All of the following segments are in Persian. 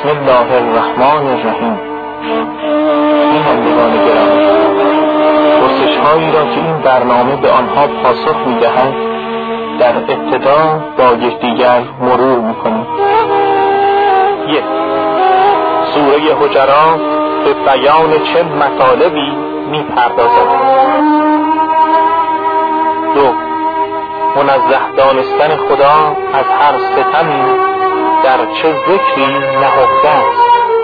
بسم الله الرحمن الرحیم. بینندگان گرامی، پرسش‌هایی را که این برنامه به آنها پاسخ می‌دهد در ابتدا با یکدیگر مرور می‌کنیم. 1. سوره حجرات به بیان چه مطالبی می‌پردازد؟ 2. منزه دانستن خدا از هر ستمی در چه ذکری نهفته است؟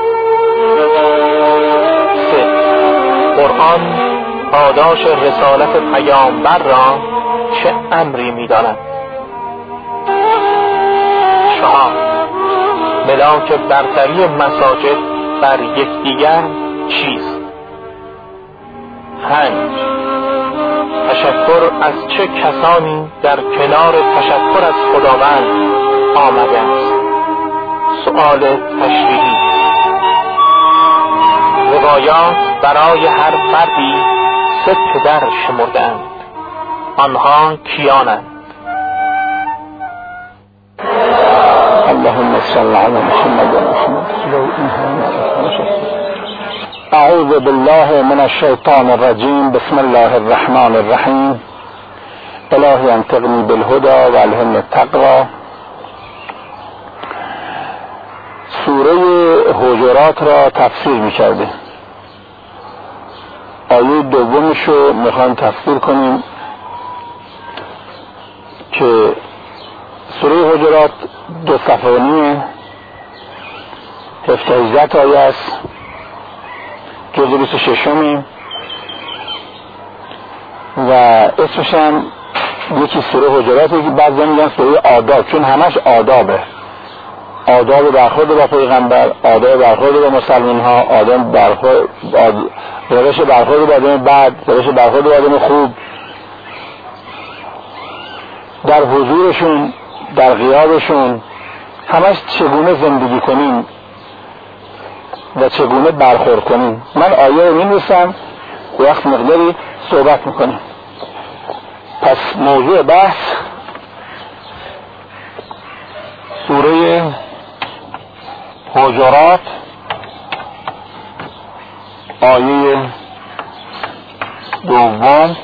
3. قرآن پاداش رسالت پیامبر را چه امری می‌داند؟ 4. ملاک برتری مساجد بر یکدیگر چیست؟ 5. تشکر از چه کسانی در کنار تشکر از خداوند آمده است؟ سؤال تشریحی. روایات برای هر فردی 3 پدر شمردند. آنها کیانند؟ اللهم صل علی محمد و محمد. اعوذ بالله من الشیطان الرجیم. بسم الله الرحمن الرحیم. الهی انطقنی بالهدى و الهمنی التقوی. سوره حجرات را تفسیر می‌کردیم. آیه دومش رو میخوایم تفسیر کنیم که سوره حجرات 2 صفحه و نیمه، 17 آیه است، جزء 26 و اسمش هم یکی سوره حجراته که بعضی میگن سوره آداب، چون همش آدابه. آداب برخورد با پیغمبر، آداب برخورد با مسلمان ها، آداب روش برخورد با آدم بد، روش برخورد با آدم خوب، در حضورشون، در غیابشون، همش چگونه زندگی کنیم و چگونه برخورد کنیم. من آیه رو می‌نویسم، وقت مقداری صحبت میکنیم. پس موضوع بحث سوره حجرات آیه دوم.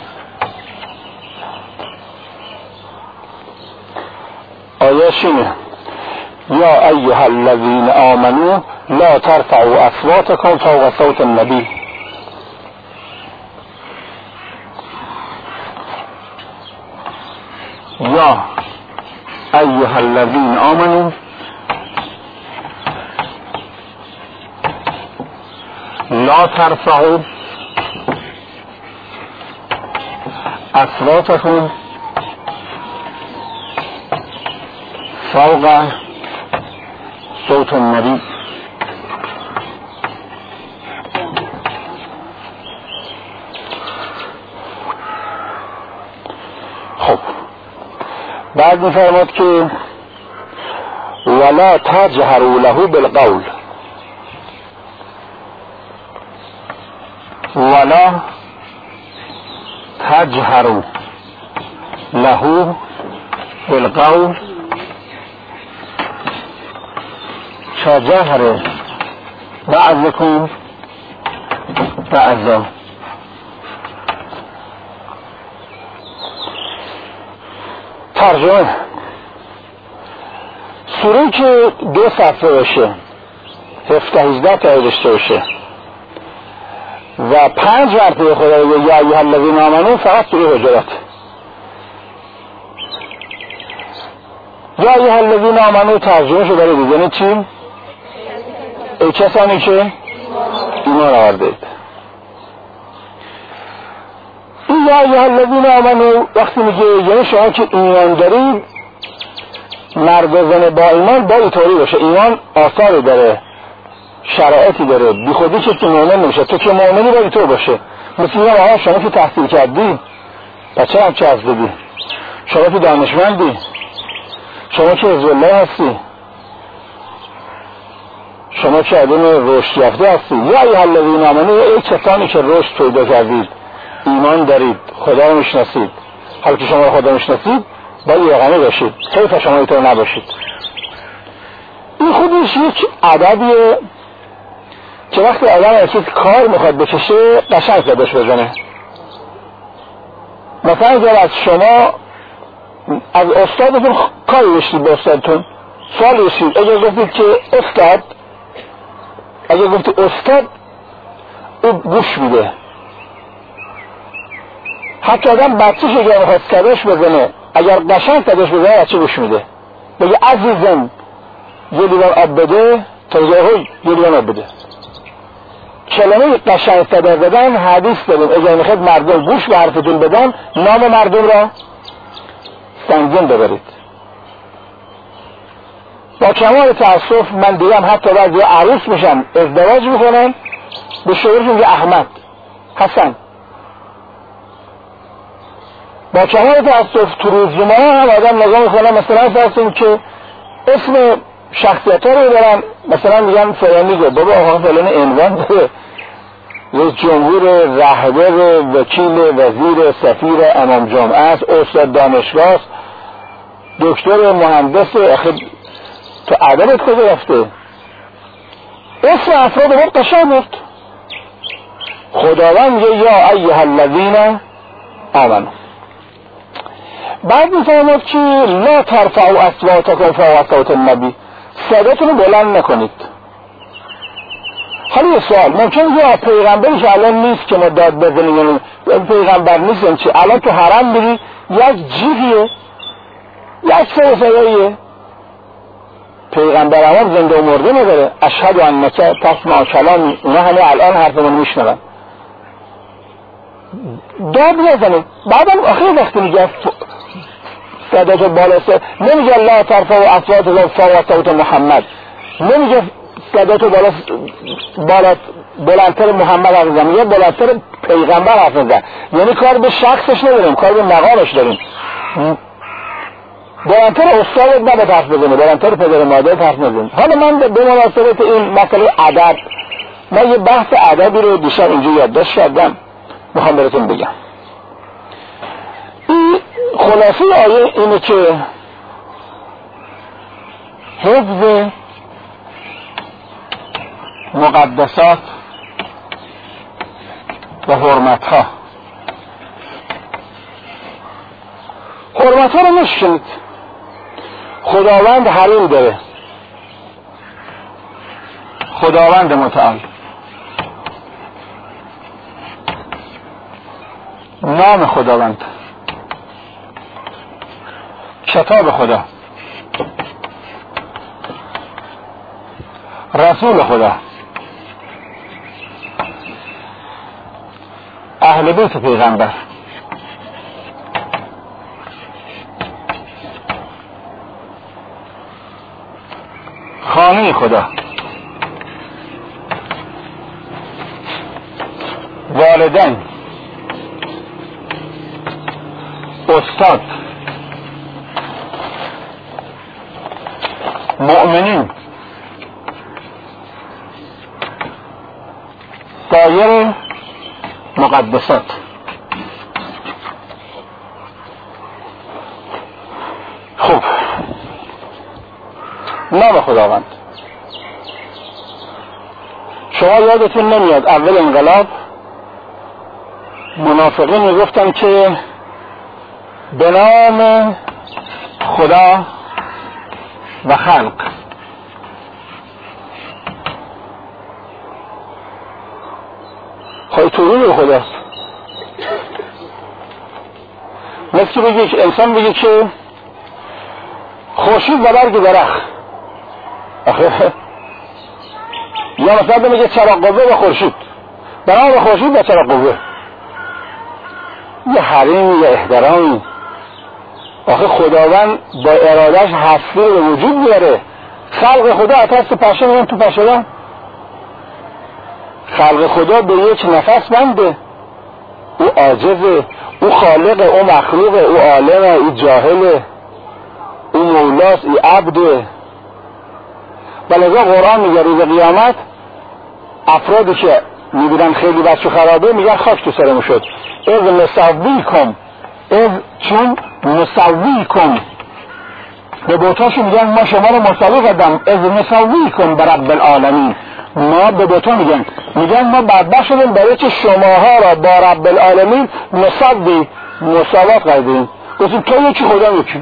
آیه شینه: یا ایها الذین آمنوا لا ترفعوا اصواتکم فوق صوت النبی. یا ایها الذین آمنوا لا ترفعوا اصواتکم فوق صوت النبی. خب بعد می‌فرماد که ولا تجهروا له بالقول، ولا تجهروا له بالقول كجهر بعضكم بعضا. ترجمه: سوره که 2 صفحه باشه، 17 تا داشته باشه و 5 مرتبه خدا بگه یا ایها الذین آمنوا، فقط سوره حجرات. یا ایها الذین آمنوا ترجمه شده داره دیگه، یعنی چی؟ ای کسانی که ایمان آوردید. این یا ایها الذین آمنوا وقتی میگه یعنی شما که ایمان دارید، مرد و زن با ایمان باید طوری باشه. ایمان آثاری داره، شرایطی داره، بی خودی که مؤمن نمیشه. تو که مؤمنی باید تو باشه. مثل شما که تحصیل کردی، بچه هم چه از دیدی، شما که دانشمندی، شما که حزب الله هستی، شما که آدم رشد یافته هستی. یا ایها الذین آمنوا، ای کسانی که رشد پیدا کردید، ایمان دارید، خدا رو میشناسید. حالا که شما خدا میشناسید باید یقینی باشید، حیف شما اینطور نباشید. این خودی 6 یک عددیه که وقتی آدم از کار میخواد بکشه قشنگ زدش بزنه. مثلا اگر از شما از استادتون کاری بشتید به استادتون سوال بشید، اگر گفتید که استاد، اگر گفتید استاد او گوش میده. حتی آدم بچه‌ش اگر میخواد صداش بزنه اگر قشنگ صداش بزنه بچه گوش میده. بگه عزیزم یه لیوان آب بده، تا یه لیوان آب بده. کلمه قشنگ صدا زدن حدیث داریم اگر میخواد مردم گوش به حرفتون بدن نام مردم را سنگین ببرید. با کمال تأسف من دیدم حتی بعضی عروس میشن ازدواج میکنن به شوهرشون میگه احمد، حسن. با کمال تأسف تو روزنامه هم آدم نگاه میکنن مثلا فرض که اسم شخصیت ها رو دارن، مثلا میگن فلانی گفت بابا آقا فلانی عنوان داره، رئیس جمهور، رهبر، وکیل، وزیر، سفیر، امام جمعه است، استاد دانشگاه است، دکتر، مهندس. اخیر تو عدالت کجا رفته؟ اسم افراد رو قشنگ گفت. خداوند میگه یا ایها الذین آمنوا. بعد میفرماد که لا ترفعوا اصواتکم فوق صوت النبی، صداتون رو بلند نکنید. حالا یه سوال، ممکنه یه پیغمبری که الان نیست که ما داد بزنیم، یعنی پیغمبر نیستن چه الان تو حرم بری یک جیغیه، یک صداییه، پیغمبر هم زنده و مرده نداره. اشهد انک تسمع کلامی، اونا همه الان حرفمون میشنون. داد نزنید. بعدم آخر وقتی میگه صداتو بالا نمیگه لا ترفعوا اصواتکم فوق صوت محمد، نمیگه صداتو بالا بلندتر محمد حرف بزن، میگه بلندتر پیغمبر حرف بزن. یعنی کار به شخصش نداریم، کار به مقامش داریم. بلندتر استادت نباید حرف بزنه، بلندتر پدر مادرت حرف نزنه. حالا من به مناسبت این مسئله ادب، من یه بحث ادبی رو دیشب اینجا یادداشت کردم میخوام براتون بگم. این خلاصه آیه اینه که حفظ مقدسات و حرمتها رو نشکنید. خداوند حریم داره، خداوند متعال، نام خداوند، کتاب خدا، رسول خدا، اهل بیت پیغمبر، خانه خدا، والدین، استاد، مؤمنین، سایر مقدسات. خوب، نام خداوند. شما یادتون نمیاد اول انقلاب منافقین میگفتن که به نام خدا و خلق. خواهی توری خداست. مثل بگی که انسان بگی که خورشید و برگ درخت، یا مثلا بگه چراغ قوه و خورشید، به نام خورشید و چراغ قوه. یه حریم، یه احترامی. آخه خداوند با ارادش هستی رو به وجود میاره. خلق خدا اتاس تو پشه میگن تو پشه دن. خلق خدا به یک نفس بنده. او عاجزه، او خالقه، او مخلوقه، او عالمه، او جاهله، او مولاست، او عبده. بلکه قرآن میگه روز قیامت افرادی که میبینن خیلی بچه خرابه میگن خاک تو سرمون شد. از مسویکم، از چون مسویکم، به بوتاشون میگن ما شما رو مساوی کردم از نسویکم برب العالمین. ما به بوتا میگن ما بدبخت شدیم برای که شماها را با رب العالمین مساوات کردیم. گفتیم تو یکی خدا یکی.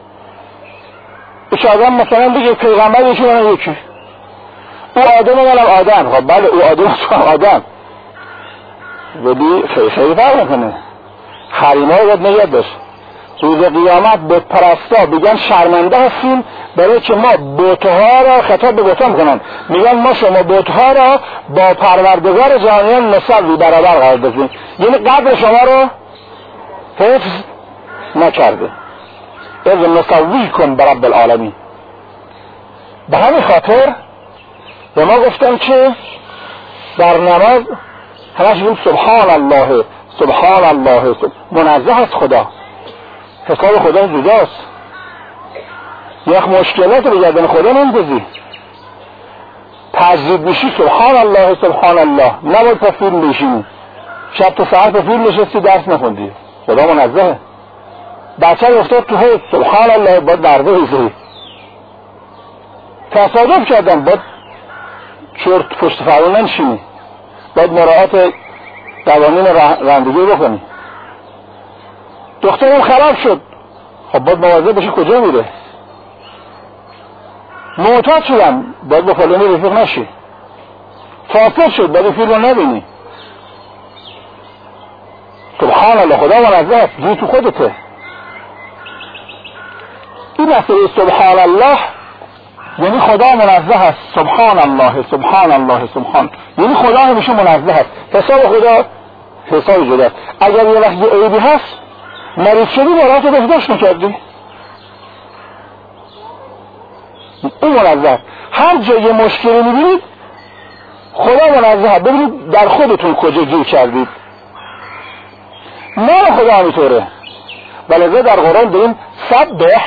اچه آدم مثلا بگه پیغمبر یکی من یکی، او آدم منم آدم. خب بله او آدم تو آدم، ولی خیلی فرق میکنه. حریما رو باید نگه داشت. روز قیامت بت پرستا بگن شرمنده هستیم برای که ما بتها را، خطاب به بتها میکنن، میگن ما شما بتها را با پروردگار جهانیان مساوی برابر قرار دادیم، یعنی قدر شما رو حفظ نکرده. از نسویکم برب العالمین. به همین خاطر به ما گفتن که در نماز همش بگیم سبحان الله سبحان الله، منزه از خدا، حساب خدا جداست. یک مشکلات رو گردن خدا نمیدازی، تجدید میشی سبحان الله سبحان الله، نباید پا فیلم بشینی، شب تا ساعت پا فیلم نشستی درس نخوندی، خدا منزهه. بچه رو افتاد تو حیث سبحان الله باید درده ایزهی، تصادف کردن باید چرت پشت فرمون ننشینی، باید مراعات قوانین رانندگی بکنی. دخترم خراب شد، خب باید مواظب باشی کجا میره. معتاد شدم، باید با فلانی رفیق نشی. فاسد شد، باید فیلم رو نبینی. سبحان الله خدا منزه است، جوی تو خودته. این مسئله سبحان الله یعنی خدا منزه است. سبحان الله سبحان الله سبحان، یعنی خدا همیشه منزه است. حساب خدا حساب جدا. اگر یه وقت یه عیبی هست مریض شدی برای تو بهداشت نکردی، اون منزه. هر جا یه مشکلی میبینید خدا منزه. ببینید در خودتون کجا گیر کردید، نه خدا همینطوره. ولذا در قرآن داریم سبح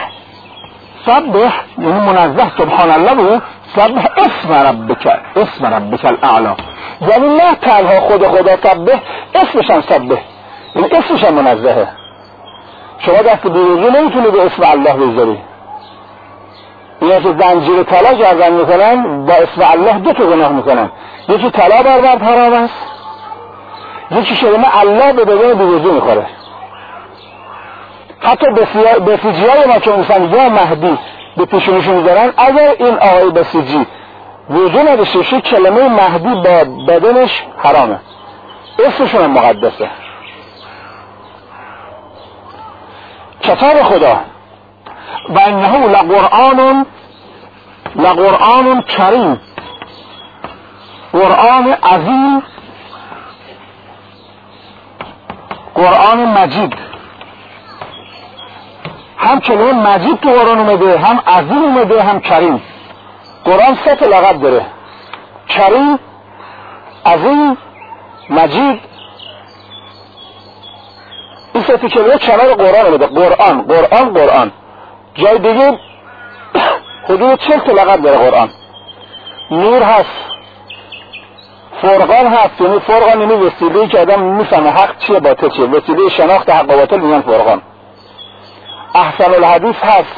یعنی منزه سبحان الله بگو، سبح اسم ربک الاعلا، یعنی نه تنها خدا سبح، اسمش هم سبح، یعنی اسمش هم منزهه. شما دست بیروزی نمیتونی به اسم الله بذاری. اینا که زنجیر طلا گردن میکنن با اسم الله دو تا گناه میکنن، یکی طلا بربرد حرام است، یکی کلمه الله به بدن بیروزی میخوره. حتی بسیجی های ما که میسن یا مهدی به پیشونشون میذارن، اگر این آقای بسیجی وجود نداشته کلمه مهدی با بدنش حرامه، اسمشون هم مقدسه. کتاب خدا و انه لقرآن کریم، قرآن عظیم، قرآن مجید. هم کلمه مجید تو قرآن اومده، هم عظیم اومده، هم کریم. قرآن سه تا لقب داره، کریم، عظیم، مجید. این سه تا کلمه کنار قرآن اومده. قرآن جای دیگه حدود 40 تا لقب داره قرآن. نور هست، فرقان هست، یعنی فرقان یعنی وسیله‌ای که آدم میفهمه حق چیه باطل چیه، وسیله شناخت حق و باطل میگن فرقان. احسن الحدیث هست،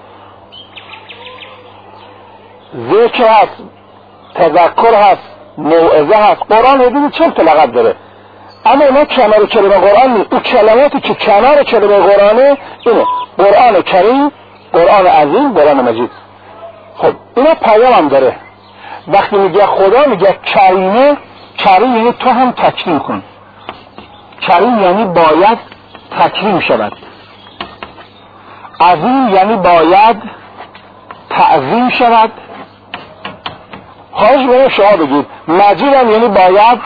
ذکر هست، تذکر هست، موعظه هست. قرآن حدود 40 تا لقب داره، اما اینا کنار کلمه قرآن نیست. اون کلماتی که کنار کلمه قرآنه اینه: قرآن کریم، قرآن عظیم، قرآن مجید. خب اینا پیام هم داره. وقتی میگه خدا میگه کریمه، کریم یعنی تو هم تکریم کن. کریم یعنی باید تکریم شود. عظیم یعنی باید تعظیم شود. خواهش برای شما بگید. مجید هم یعنی باید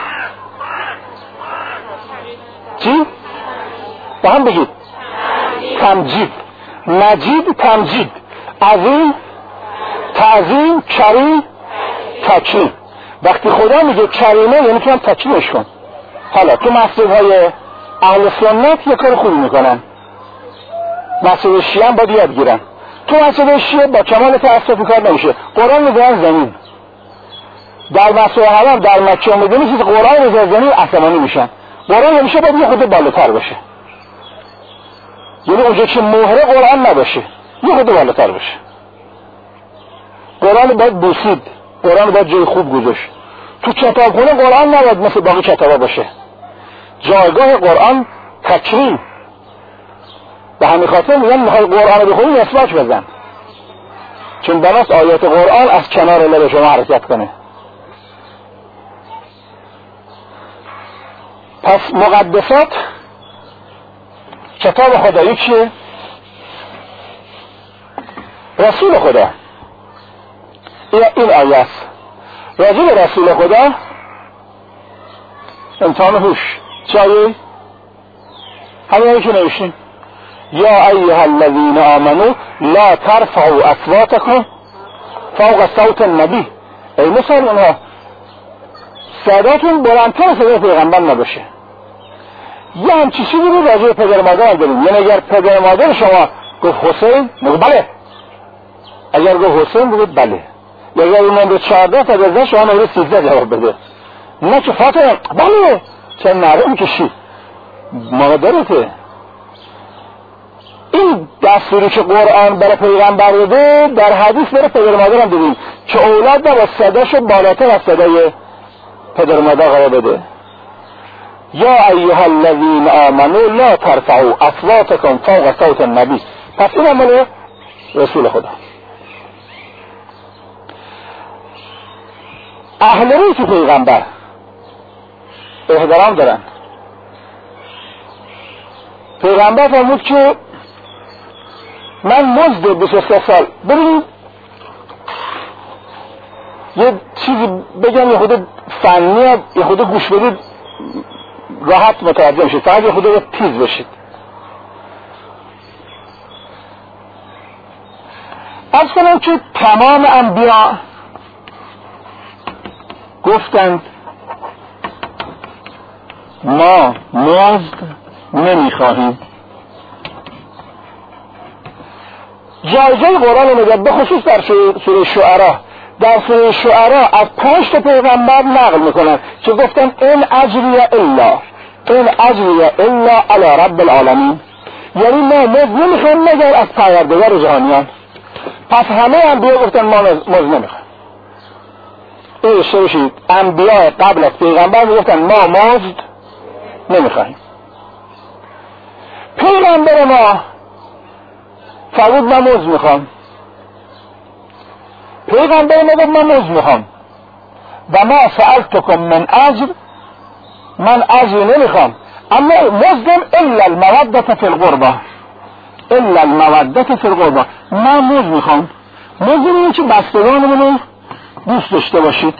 چی؟ با هم بگید تمجید. مجید تمجید، عظیم تعظیم، کریم تکریم. وقتی خدا میگه کریمه یعنی تو هم تکریمش کن. حالا تو مسجدهای اهل سنت یک کار خوبی میکنن، مسجد شیعه هم باید یاد گیرن. تو مسجد شیعه با کمال تأسف کار نمیشه، قرآن میذارن زمین. در مسجد حرام در مکه و مدینه چیز قرآن میذارن زمین، عصبانی میشن. قرآن همیشه باید یه خود بالاتر باشه، یعنی اونجا که مهره قرآن نباشه. یه خود بالاتر بشه. قرآن باید بوسید، قرآن باید جای خوب گذاشت. تو کتابخونه قرآن نباید مثل باقی کتابا باشه. جایگاه قرآن تکریم. به همین خاطر میگن میخوای قرآن رو بخونی مسواک بزن، چون بناست آیات قرآن از کنار لب شما حرکت کنه. پس مقدسات کتاب خدا چیه؟ رسول خدا. این آیه است راجع به رسول خدا. امتحان هوش چه آیه؟ همین آیه که نوشتیم یا ایها الذین آمنوا لا ترفعوا اصواتکم فوق صوت النبی. ای مسلمان ها صداتون بلندتر صدای پیغمبر نباشه. یه همچی چیزی رو راجع به پدر مادر داریم. یعنی اگر پدر مادر شما گفت حسین بگو بله، اگر گفت حسین بگو بله، یا اگر اون نمره 14 تا 12 شما نمره 13 جواب بده، نه که فاطمه بله چه نره میکشی مادرته. این دستوری که قرآن برای پیغمبر داده در حدیث برای پدر مادر هم دیدیم که اولاد باید صداشو بالاتر از صدای پدر مادر قرار بده. یا ایها الذین آمنوا لا ترفعوا اصواتکم فوق صوت النبی. پس این عمل رسول خدا. اهل بیت پیغمبر احترام دارن. پیغمبر فرمود که من مزد 23 سال. ببینید یه چیزی بگم یه خود فنیه، یه خود گوش بدید راحت متوجه میشید، فقط یه خود تیز بشید. از کنم که تمام انبیا گفتند ما مزد نمیخواهیم. جایگاه قرآن رو میگه، به خصوص در سوره شعراء. در سوره شعراء از 5 تا پیغمبر نقل میکنن که گفتن این اجری الا علی رب العالمین. یعنی ما مزد نمیخوایم مگر از پروردگار جهانیان. پس همه انبیا گفتن ما مزد نمیخوایم. این اشتباه شید. انبیا قبل از پیغمبر میگفتن ما مزد نمیخوایم. پیغمبر ما فرمود من مزد میخوام. پیغمبر ما گفت من مزد میخوام و ما سألتکم من اجر، من اجر نمیخوام، اما مزدم الا المودة فی القربى، الا المودة فی القربى. من مزد میخوام. مزد اینه که بستگانمون رو دوست داشته باشید.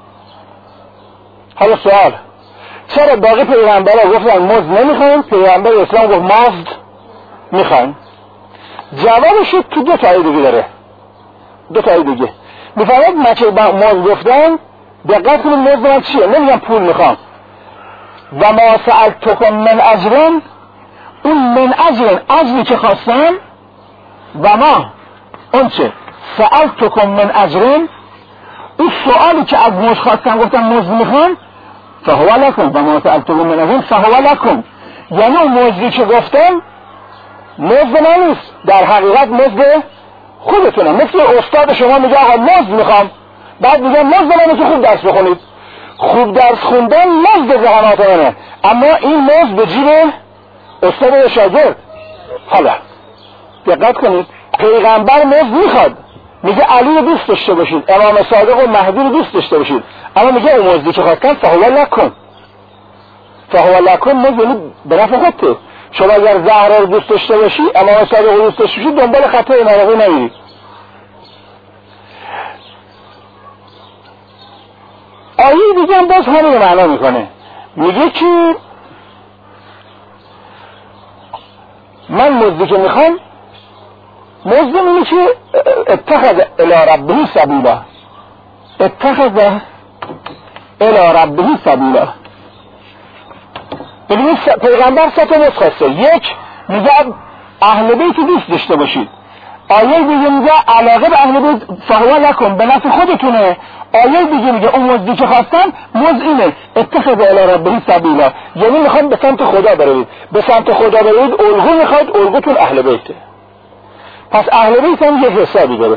حالا سوال، چرا باقی پیغمبرها گفتن مزد نمیخوایم، پیغمبر اسلام گفت مزد میخوایم؟ جوابش تو 2 تا دیگه داره. 2 تا دیگه میفرماید ما که مزد گفتن دقت کنید مزد من چیه؟ نمیگم پول میخوام. و ما سألتکم من اجرن، اون من اجرن اجری که خواستم، و ما اون چه سألتکم من اجرن، اون سؤالی که از مزد خواستم گفتم مزد میخوام، فهو لکم و ما سألتکم من اجرن فهو لکم. یعنی اون مزدی که گفتم مزد من نیست، در حقیقت مزد خودتونه. مثل استاد شما میگه آقا مزد میخوام، بعد میگه مزد منه که خوب درس بخونید. خوب درس خوندن مزد ذهنات منه، اما این مزد به جیب استاد و شاگرد. حالا دقت کنید، پیغمبر مزد میخواد، میگه علی رو دوست داشته باشید، امام صادق و مهدی رو دوست داشته باشید، اما میگه اون مزدی که خواستن فهو لکم. فهو لکم مزد به نفع خودته. شما اگر زهرا رو دوست داشته باشی، امام صادق رو دوست داشته باشی، دنبال خطای نرقی نمیری. آیه دیگه هم باز همین معنا میکنه، میگه که من مزدی که میخوام، مزد اینه که اتخذ الی ربه سبیلا، اتخذ الی ربه سبیلا. ببینید پیغمبر 3 تا مزد خواسته. یک میگه اهل بیت دوست داشته باشید. آیه دیگه میگه علاقه به اهل بیت فهو لکم، به نفع خودتونه. آیه دیگه میگه اون مزدی که خواستن مزد اینه اتخذ الی ربه سبیلا، یعنی میخوام به سمت خدا بروید. به سمت خدا بروید الگو میخواد، الگوتون اهل بیته. پس اهل بیت هم یه حسابی داره.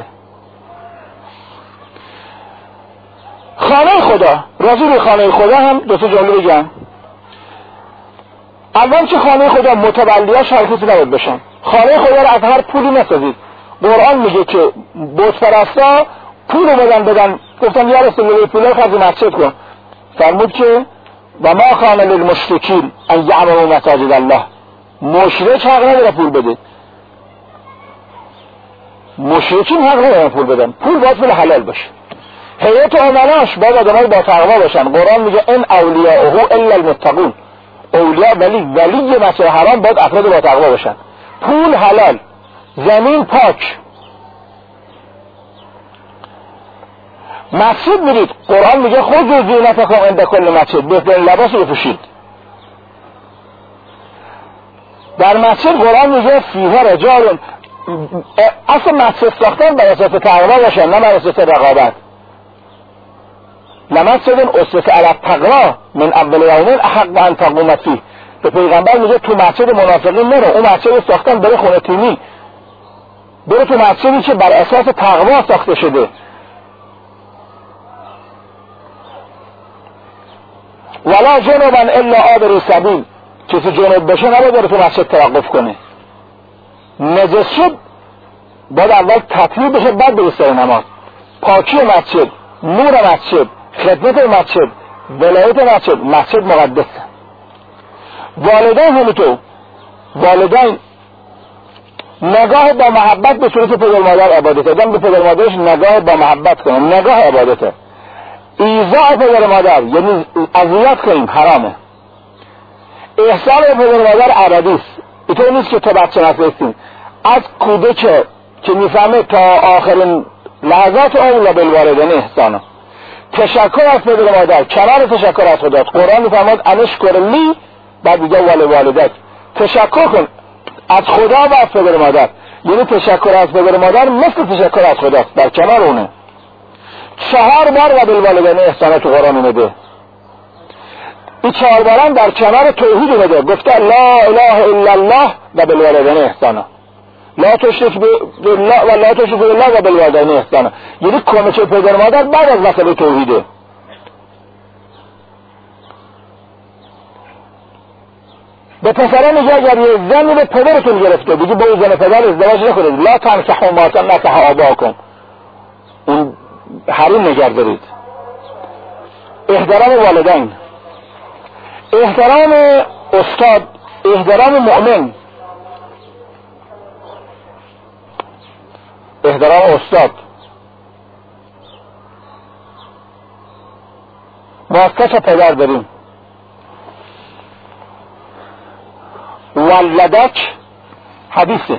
خانه خدا، راجع به خانه خدا هم دو تا جمله بگم. اول که خانه خدا متولیاش هر کسی نباید بشن. خانه خدا رو از هر پولی نسازید. قرآن میگه که بت پرستا پول بدن گفتن یا رسول الله پول خرج مسجد کن. فرمود که و ما کان للمشرکین ان یعمروا مساجد الله. مشرک حق نداره پول بده. مشرکین حق ندارن پول بدن. پول باید پول حلال باشه. هیئت امناش باید آدمای با تقوا باشن. قرآن میگه ان اولیاءه الا المتقون. اولیاء ولی مسجد حرام باید افراد با تقوا باشن. پول حلال، زمین پاک. مسجد میرید، قرآن میگه خود زینتکم عند کل مسجد، بهترین لباس رو بپوشید. در مسجد قرآن میگه فیها رجال. اصل مسجد ساختن بر اساس تقوا باشن، نه بر اساس رقابت. لمسجد اسس علی التقوا من اول یوم احق ان تقوم فیه. به پیغمبر میگه تو مسجد منافقین نرو، اون مسجد ساختن بره خونه تیمی، بره تو مسجدی که بر اساس تقوا ساخته شده. ولا جنبا الا عابر سبیل. کسی جنوب بشه نباید بره تو مسجد توقف کنه. نجس شد باید اول تطهیر بشه بعد بره سر نماز. پاکی مسجد، نور مسجد، خدمت مسجد، ولایت مسجد، مسجد مقدسه. والدین همینطور. والدین نگاه با محبت به صورت پدر مادر عبادته. آدم به پدر مادرش نگاه با محبت کنه، نگاه عبادته. ایذاء پدر مادر یعنی اذیت کنیم حرامه. احسان به پدر مادر عربی است. اینطور نیست که تو بچه نفرستیم. از کودک که میفهمه تا آخرین لحظات اولا بالوالدین احسانه. تشکر از پدر مادر، کنار تشکر از خدا. قرآن میفرماد انشکر لی، بعد دیگه والدک. تشکر کن از خدا و از پدر مادر. یعنی تشکر از پدر مادر مثل تشکر از خداست، در کنار اونه. 4 بار و بالوالدین احسانه تو قرآن اومده. این 4 بارم در کنار توحید اومده. گفته لا اله الا الله و بالوالدین احسانه. لا تشرک بالله و لا تشرک بالله و بالوالدین احسانه. یعنی کمک پدر مادر بعد از مسئله توحیده. به پسره میگه اگر یه زنی به پدرتون گرفته بگی با زن پدر ازدواج نکنید. لا تنکحوا ما نکح آباءکم. اون حریم نگهدارید. احترام والدین، احترام استاد، احترام مؤمن، احترام استاد. ما 3 پدر داریم. ولدک حدیثه،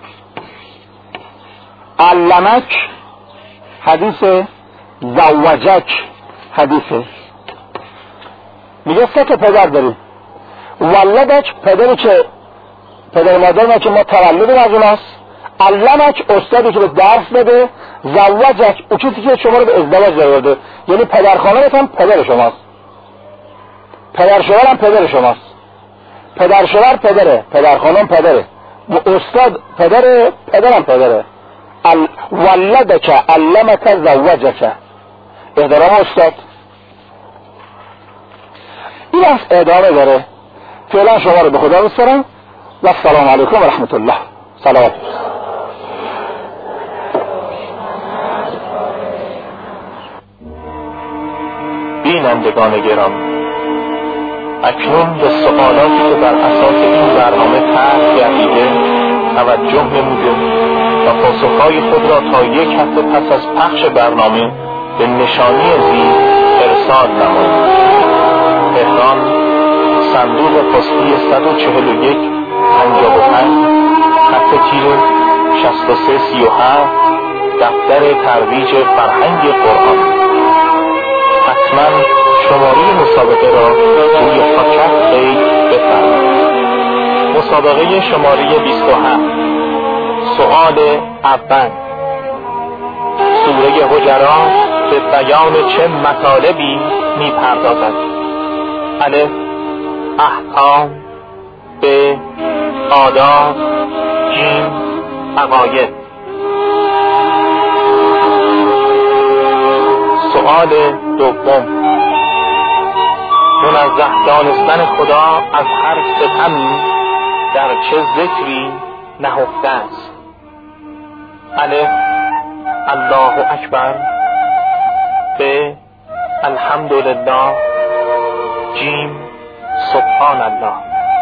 علمک حدیثه، زوجک حدیثه. میگه 3 پدر داریم. ولدک پدری که پدر مادر ما که ما تولد از اوناست. علمک استادی که به درس بده. زوجک او کسی که شما رو به ازدواج درآورده. یعنی پدر خانمت هم پدر شماست، پدر شوهر هم پدر شماست. پدر شوهر پدره، پدر خانم پدره، استاد پدره، پدرم پدره. ولدک علمک زوجک، احترام استاد. این از ادامه داره. فعلا شما رو به خدا بسپارم و السلام علیکم و رحمت الله. صلوات. بینندگان گرامی، اکنون به سوالاتی که بر اساس این برنامه طرح گردیده توجه نموده و پاسخهای خود را تا 1 هفته پس از پخش برنامه به نشانی زیر ارسال نمایید. تهران، صندوق پستی 141 55 خط تیر 6337 دفتر ترویج فرهنگ قرآن. حتما شماره مسابقه را روی پاکت قید بفرمایید. مسابقه شماره 27. سؤال اول. سوره حجرات به بیان چه مطالبی می‌پردازد؟ الف احکام، ب آداب، ج عقاید. سؤال دوم، منزه دانستن خدا از هر ستمی در چه ذکری نهفته است؟ الف الله اکبر، ب الحمدلله، جیم سبحان الله.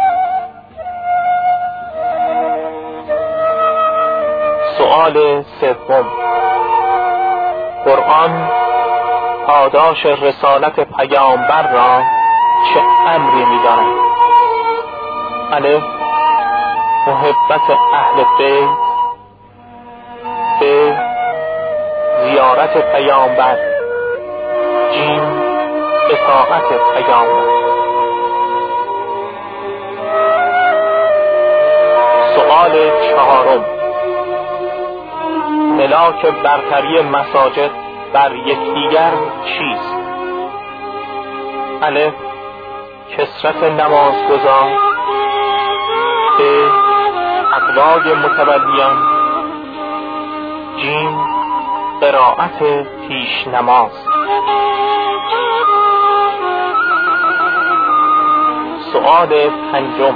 سؤال سوم، قرآن پاداش رسالت پیامبر را چه امری می‌داند؟ الف محبت اهل بیت، ب زیارت پیامبر، جیم اطاعت پیامبر. سؤال چهارم، ملاک برتری مساجد بر یکدیگر چیست؟ الف کثرت نمازگزار، ب اقوای متولیان، جیم قرائت پیش نماز. سؤال پنجم،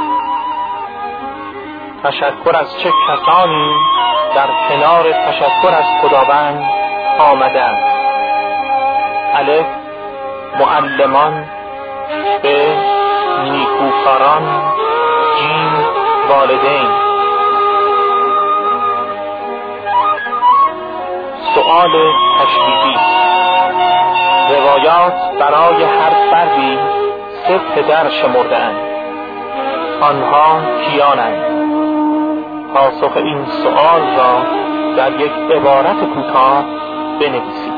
تشکر از چه کسانی در کنار تشکر از خداوند آمده است؟ الف معلمان، ب نیکوکاران، جیم والدین. سؤال تشریحی، روایات برای هر فردی 3 پدر شمرده‌اند، آنها کیانند؟ پاسخ این سؤال را در یک عبارت کوتاه بنویسید.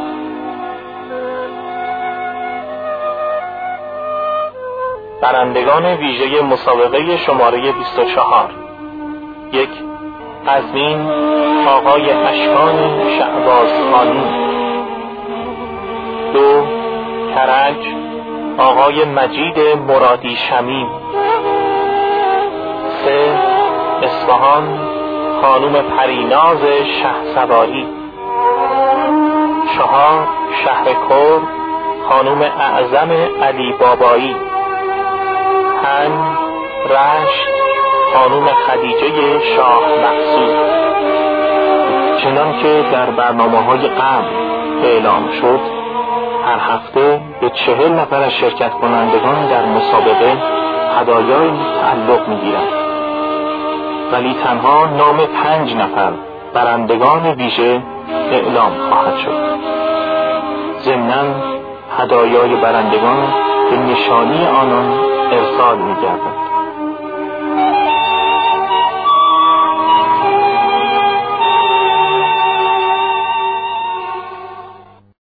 برندگان ویژه مسابقه شماره 24: 1 قزوین آقای اشکان شعبازخانی، 2 کرج آقای مجید مرادی شمیم، 3 اصفهان خانم پریناز شهسواری، 4 شهر کرد خانم اعظم علی بابایی، 5 رشت خانم خدیجه شاه مقصود. چنان که در برنامه‌های قبل اعلام شد، هر هفته به 40 نفر از شرکت کنندگان در مسابقه هدایایی تعلق می‌گیرد، ولی تنها نام 5 نفر برندگان ویژه اعلام خواهد شد. ضمناً هدایای برندگان به نشانی آنان ارسال می‌گردد.